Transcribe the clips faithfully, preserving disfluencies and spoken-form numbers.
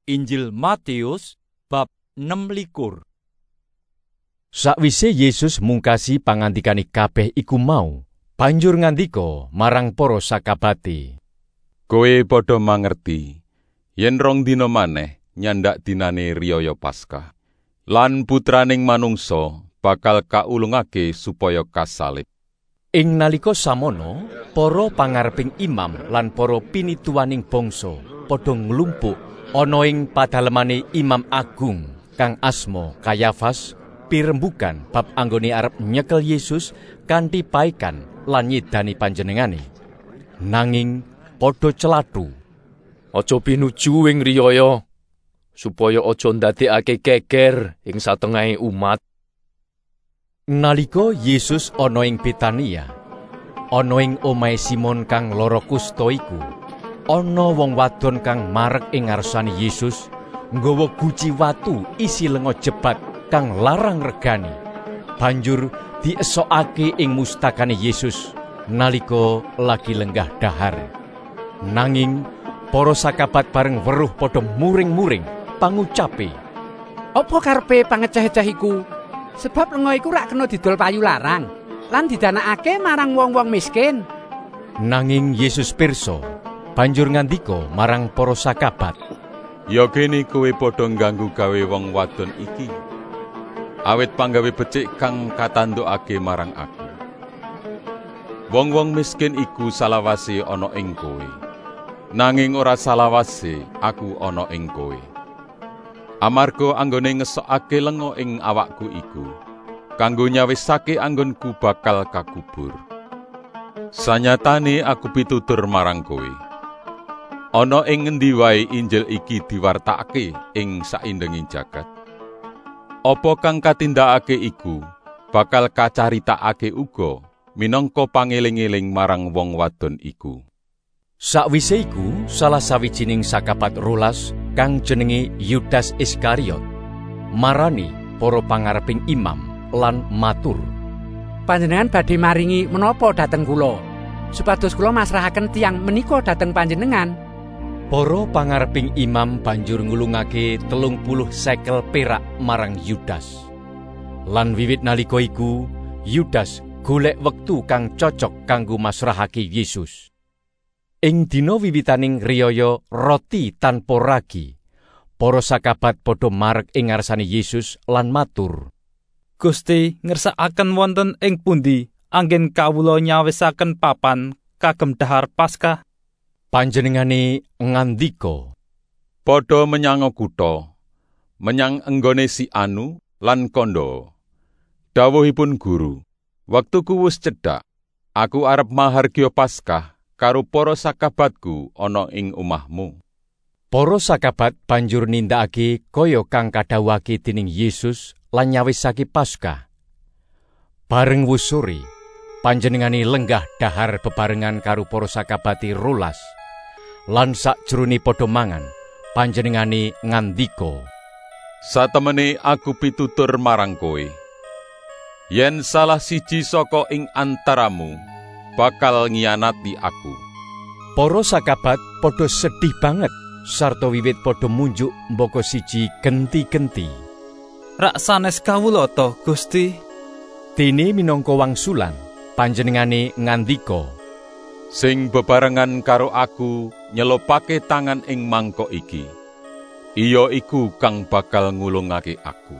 Injil Matius bab enem likur. Sakwise Yesus mungkasi pangandikane kabeh iku mau, banjur ngandika marang para sakabate, "Kowe padha mangerti yen rong dina maneh nyandak dinane riyaya Paskah, lan Putraning Manungsa bakal kaulungake supaya kasalib." Ing nalika samono, para pangareping imam lan para pinituwaning bangsa padha nglumpuk ana ing padalemane Imam Agung kang asma Kayafas, pirembugan bab anggone arep nyekel Yesus kanthi paekan lan nyidani panjenengane. Nanging padha celathu, "Aja pinuju ing riyaya, supaya aja ndadekake geger ing satengahing umat." Nalika Yesus ana ing Betania, ana ing omahe Simon kang lara kusta iku, ana wong wadon kang marek ing ngarsane Yesus, nggawa guci watu isi lenga jebat kang larang regani, banjur diesokake ing mustakane Yesus nalika lagi lenggah dahar. Nanging para sakabat bareng weruh padha muring-muring pangucape, "Apa karepe pangeceh-eceh iku? Sebab lenga iku rak kena didol payu larang lan didanakake marang wong-wong miskin." Nanging Yesus pirsa, banjur ngandika marang para sakabat, "Ya kene kowe padha ngganggu gawe wong wadon iki. Awit panggawe becik kang katandukake marang aku. Wong-wong miskin iku salawase ana ing kowe, nanging ora salawase aku ana ing kowe. Amarga anggone ngesokake lenga ing awakku iku, kanggo nyawisake anggonku bakal kakubur. Sanyatane aku pitutur marang kowe, ana ing ngendi wae Injil iki diwartakake ing saindenging jagat, apa kang katindakake iku bakal kacaritakake uga minangka pangeling-eling marang wong wadon iku." Sakwise iku, salah sawijining sakabat rolas kang jenenge Yudas Iskariot marani para pangareping imam lan matur, "Panjenengan badhe maringi menapa dhateng kula, supados kula masrahaken tiyang menika dhateng panjenengan?" Para pangareping imam banjur ngulungake telung puluh sekel perak marang Yudas. Lan wiwit nalika iku, Yudas golek wektu kang cocok kanggo masrahake Yesus. Ing dina wiwitaning riyaya roti tanpa ragi, para sakabat padha marek ing ngarsane Yesus lan matur, "Gusti, ngersakaken wonten ing pundi anggen kawula nyawisaken papan kagem dahar Paskah?" Panjenengane ngandika, "Padha menyang kutha, menyang enggone si Anu lan kandha. Dawuhipun Guru, wektuku wis cedhak. Aku arep mahargya Paskah karo para sakabatku ana ing omahmu." Para sakabat banjur nindakake kaya kang kadhawuhake dening Yesus lan nyawisake Paskah. Bareng wus sore, panjenengane lenggah dahar bebarengan karo para sakabate rolas. Lan sakjroning padha mangan, panjenengane ngandika, "Satemene aku pitutur marang kowe, yen salah siji saka ing antaramu bakal ngianati aku." Para sakabat padha sedih banget sarta wiwit padha munjuk mbaka siji genti-genti. "Rak sanes kawula to, Gusti?" Dene minangka wangsulan, panjenengane ngandika, "Sing bebarengan karo aku nyelopake tangan ing mangkok iki, iya iku kang bakal ngulungake aku.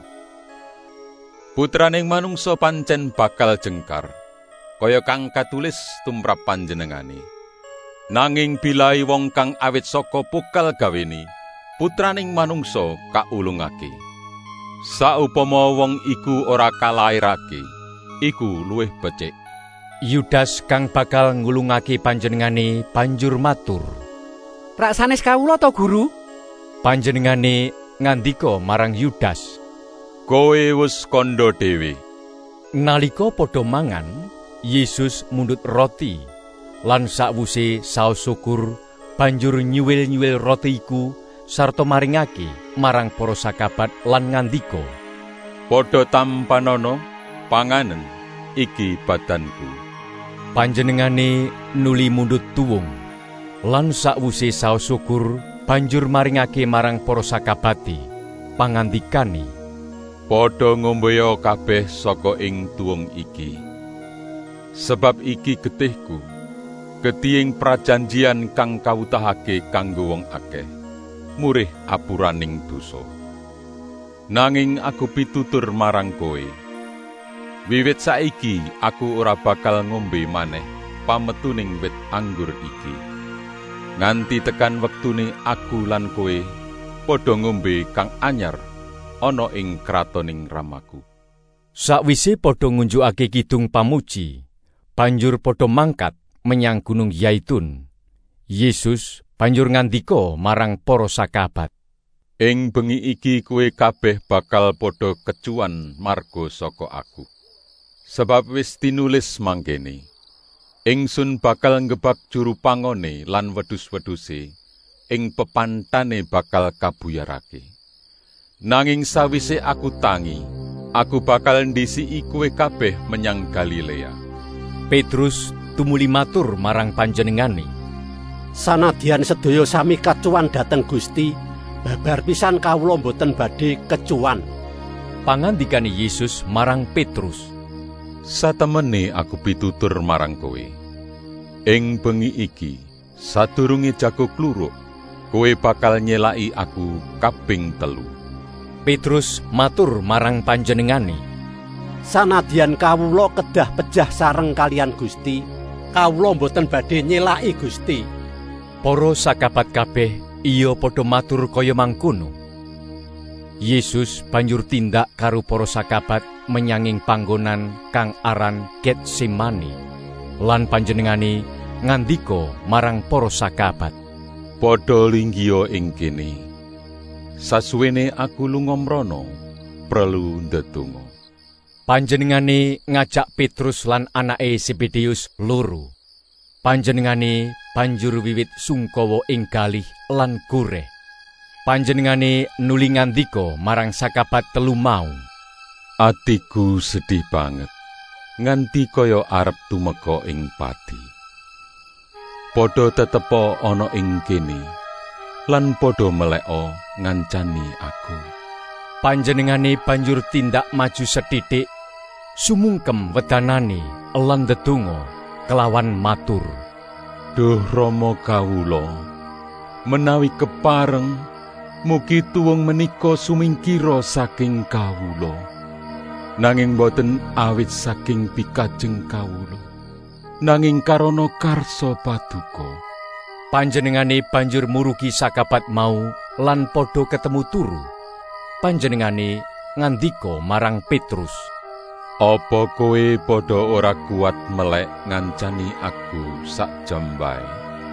Putraning Manungsa pancen bakal jengkar, kaya kang katulis tumrap panjenengane. Nanging bilai wong kang awit saka pukal gawene, Putraning Manungsa kaulungake. Saupama wong iku ora kalairake, iku luwih becik." Yudas kang bakal ngulungake panjenengane banjur matur, "Rak sanes kawula to, Guru?" Panjenengane ngandika marang Yudas, "Kowe wis kandha dhewe." Nalika padha mangan, Yesus mundhut roti, lan sakwuse saos syukur banjur nyuwil-nyuwil roti iku sarta maringake marang para sakabat lan ngandika, "Padha tampanana, panganen, iki badanku." Panjenengane nuli mundhut tuwung, lan sakwuse saos syukur banjur maringake marang para sakabati pangandikane, "Padha ngombeya kabeh saka ing tuwung iki. Sebab iki getihku, getihing prajanjian kang kawutahake kanggo wong akeh, murih apuraning dosa. Nanging aku pitutur marang kowe, wiwit saiki aku ora bakal ngombe maneh pametuning wit anggur iki. Nganti tekan wektune aku lan kowe padha ngombe kang anyar ana ing kratoning Ramaku." Sakwise padha ngunjukake kidung pamuji, banjur padha mangkat menyang Gunung Yaitun. Yesus banjur ngandika marang para sakabat, "Ing bengi iki kowe kabeh bakal padha kecuan marga saka aku. Sebab wis tinulis mangkene, Ingsun bakal ngebak juru pangone lan wedhus-wedhuse, ing pepantane bakal kabuyarake. Nanging sawise aku tangi, aku bakal ndisiki kowe kabeh menyang Galilea." Petrus tumuli matur marang panjenengane, "Sanadyan sedaya sami kecuan dhateng Gusti, babar pisan kawula boten badhe kecuan." Pangandikane Yesus marang Petrus, "Satemene aku pitutur marang kowe, ing bengi iki sadurunge jago kluruk, kowe bakal nyelaki aku kaping telu." Petrus matur marang panjenengane, "Sanadyan kawula kedah pejah sareng kalian Gusti, kawula boten badhe nyelaki Gusti." Para sakabat kabeh iya padha matur kaya mangkono. Yesus banjur tindak karo para sakabat menyanging panggonan kang aran Getsemani, lan panjenengane ngandika marang para sakabat, "Padha linggiya ing kene. Sasuwene aku lunga mrana, prelu ndedonga." Panjenengane ngajak Petrus lan anake Zebedeus loro. Panjenengane banjur wiwit sungkawa ing galih lan goreh. Panjenengane nuli ngandika marang sakabat telu mau, "Atiku sedih banget, nganti kaya arep tumeka ing pati. Padha tetepa ana ing kene, lan padha meleka ngancani aku." Panjenengane banjur tindak maju sethithik, sumungkem wedanane lan ndedonga kelawan matur, "Duh Rama kawula, menawi kepareng, mugi tuwung menika sumingkira saking kawula, nanging boten awit saking pikajeng kawula, nanging karana karsa paduka." Panjenengane banjur murugi sakabat mau lan padha ketemu turu. Panjenengane ngandika marang Petrus, "Apa kowe padha ora kuat melek ngancani aku sak jam bae?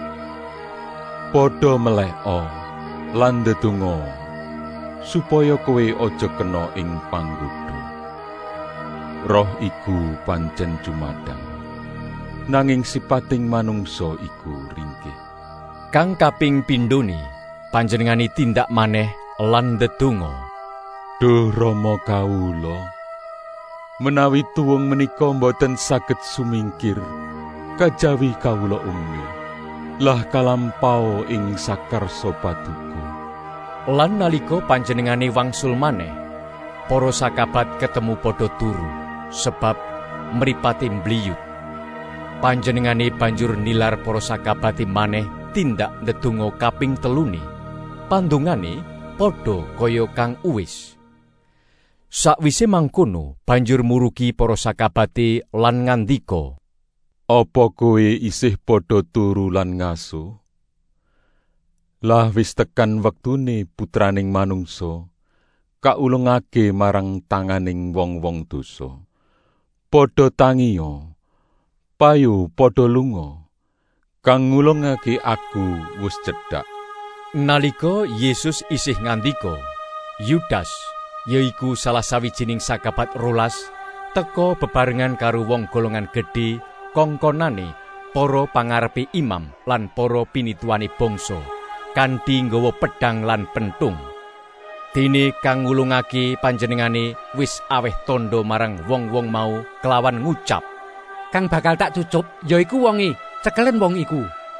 Padha meleka lan ndedonga supaya kowe aja kena ing panggoda. Roh iku pancen jumadang, nanging sipating manungsa iku ringkih." Kang kaping pindhone panjenengane tindak maneh lan ndedonga, "Duh Rama kawula, menawi tuwung menika boten saged sumingkir, kajawi kawula ummi, lah kalampau ing sakarsa paduka." Lan nalika panjenengane wangsul maneh, para sakabat ketemu padha turu, sebab mripate mbliyut. Panjenengane banjur nilar para sakabate maneh tindak ndedonga kaping telune, pandongane padha kaya kang uwis. Sakwise mangkono banjur murugi para sakabate lan ngandika, "Apa kowe isih padha turu lan ngaso? Lah wis tekan wektune putraning manungsa kaulungake marang tanganing wong-wong dosa. Padha tangiya, payu padha lunga, kang ngulungake aku wis cedhak." Nalika Yesus isih ngandika, Yudas, yaiku salah sawijining sakabat rolas, teka bebarengan karo wong golongan gedhe kongkonane para pangarepe imam lan para pinituane bangsa, kanthi nggawa pedhang lan pentung. Dene kang ngulungake panjenengane wis aweh tandha marang wong-wong mau kelawan ngucap, "Kang bakal tak cucup yaiku wonge, cekelen wong iku."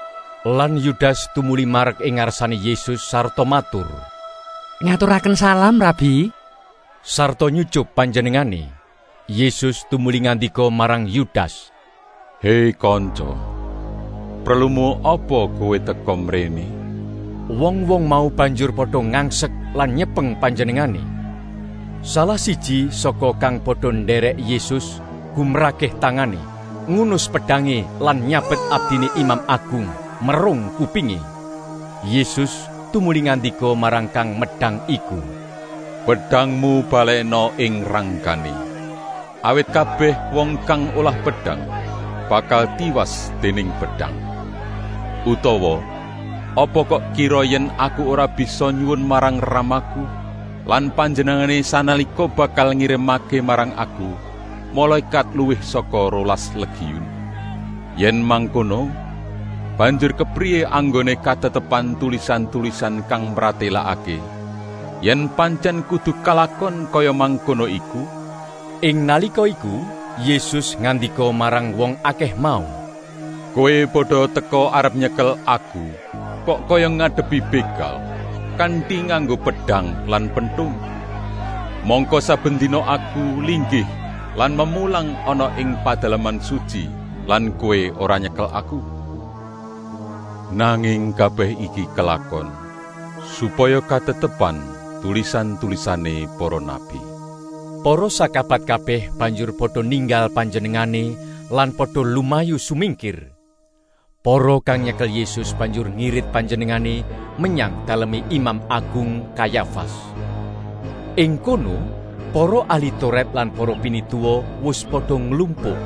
Lan Yudas tumuli marek ing ngarsane Yesus sarta matur, "Ngaturaken salam, Rabi." Sarta nyucup panjenengane. Yesus tumuli ngandika marang Yudas, "Hei kanca, perlumu apa kowe teka mrene?" Wong-wong mau banjur padha ngangsek lan nyepeng panjenengane. Salah siji saka kang padha nderek Yesus gumrakeh tangane, ngunus pedange lan nyabet abdine Imam Agung, merung kupinge. Yesus tumuli ngandika marang kang medang iku, "Pedangmu balekno ing rangkane. Awit kabeh wong kang olah pedang bakal tiwas dening pedang. Utawa apa kok kira yen aku ora bisa nyuwun marang ramaku lan panjenengane sanalika bakal ngirimake marang aku malaikat luwih saka rolas legiun? Yen mangkono, banjur kepriye anggone katetepan tulisan-tulisan kang mratelakake yen pancen kudu kalakon kaya mangkono iku?" Ing nalika iku Yesus ngandika marang wong akeh mau, "Kowe padha teka arep nyekel aku, kok kaya ngadepi begal, kanthi nganggo pedang lan pentung. Mongko saben dina aku linggih lan memulang ana ing padalaman suci, lan kowe ora nyekel aku. Nanging kabeh iki kelakon supaya katetepan tulisan-tulisane para nabi." Para sakabat kabeh banjur padha ninggal panjenengane lan padha lumayu sumingkir. Para kang nyekel Yesus banjur ngirit panjenengane menyang daleme Imam Agung Kayafas. Ing kono, para ahli Taurat lan para pinituwa wis padha nglumpuk.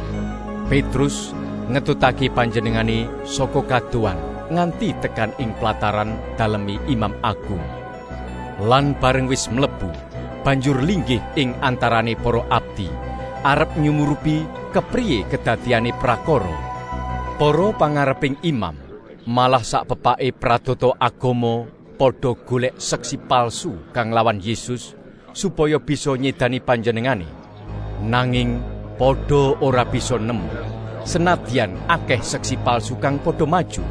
Petrus ngetutake panjenengane saka kadoan nganti tekan ing plataran daleme Imam Agung. Lan bareng wis mlebu, banjur linggih ing antarane para abdi, arep nyumurupi kepriye kedadiane prakara. Para pangareping imam malah sak pepake pradata agama padha golek seksi palsu kang lawan Yesus supaya bisa nyedani panjenengane. Nanging padha ora bisa nemu, senadyan akeh seksi palsu kang padha maju.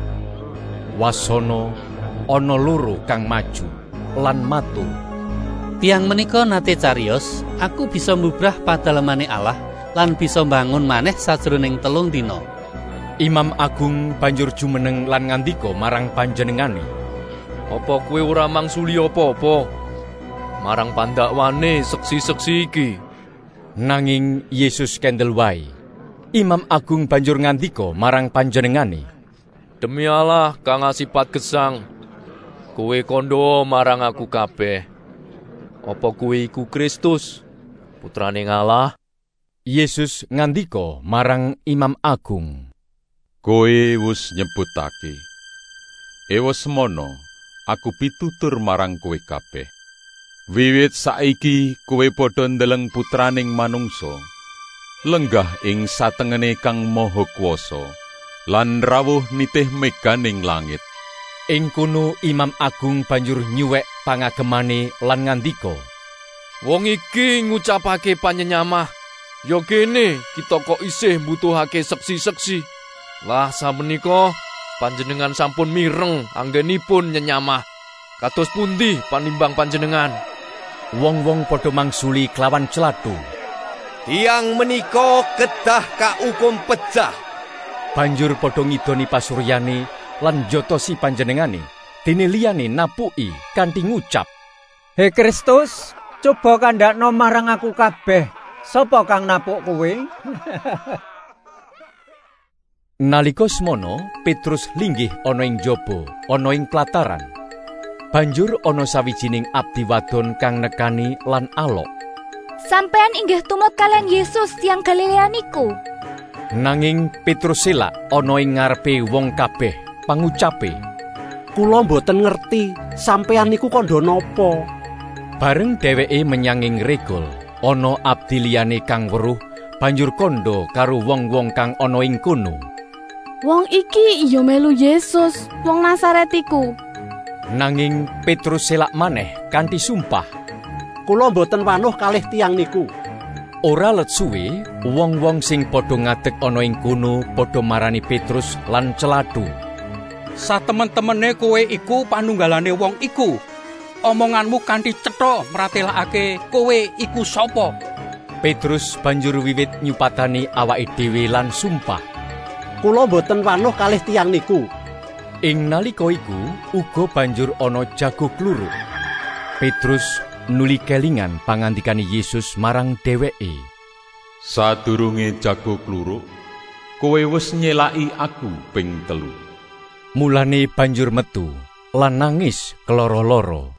Wasana ana loro kang maju lan matur, "Tiang menika nate cariyos, aku bisa mubrah padalemane Allah lan bisa mbangun maneh sajroning telung dina." Imam Agung banjur jumeneng lan ngandika marang panjenengane, Apa kowe ora mangsuli apa-apa marang pandakwane seksi-seksi iki? Nanging Yesus kendel wae. Imam Agung banjur ngandika marang panjenengane, Demi Allah kang asipat gesang, kowe kandha marang aku kabeh. Apa kowe iku Kristus, putrane Allah? Yesus ngandika marang Imam Agung, "Kowe wis nyebutake. Ewa semono, aku pitutur marang kowe kabeh. Wiwit saiki kowe padha ndeleng putraning manungsa, lenggah ing satengene Kang Maha Kuwasa, lan rawuh nitih meganing langit." Ing kono Imam Agung banjur nyuwek pangagemane lan ngandika, Wong iki ngucapake panyenyamah. Ya kene kita kok isih mbutuhake seksi-seksi. Lah samenika panjenengan sampun mireng anggenipun nyenyamah. Kados pundi panimbang panjenengan? Wong-wong padha mangsuli kelawan celathu. Tiang menika kedah kaukum pejah. Banjur padha ngidoni pasuryane lan jotosi panjenengane. Dene liyane napuki kanthi ngucap, "He Kristus, coba kandhakno marang aku kabeh. Sapa kang napuk kowe?" Nalika semono, Petrus linggih ana ing jaba, ana ing plataran. Banjur ana sawijining abdi wadon kang nekani lan alok. "Sampean inggih tumut kalian Yesus tiyang Galilea niku." Nanging Petrus selak ana ing ngarepe wong kabeh, pangucape, "Kula mboten ngerti sampeyan niku kandha napa." Bareng dheweke menyang ing regol, ana abdi liyane kang weruh banjur kandha karo wong-wong kang ana ing kono. "Wong iki iya melu Yesus, wong Nazaret iku." Nanging Petrus selak maneh kanthi sumpah, "Kula mboten wanuh kalih tiyang niku." Ora let suwe, wong-wong sing padha ngadeg ana ing kono padha marani Petrus lan celathu. satemen-temene kowe iku panunggalane wong iku. Omonganmu kanthi cetha mratelakake kowe iku sapa?" Petrus banjur wiwit nyupatani awake dhewe lan sumpah, "Kula boten wanuh kalih tiyang niku." Ing nalika iku uga banjur ana jago kluruk. Petrus nuli kelingan pangandikane Yesus marang dheweke, "Sadurunge jago kluruk, kowe wis nyelaki aku ping telu." Mulane banjur metu lan nangis keloro-loro.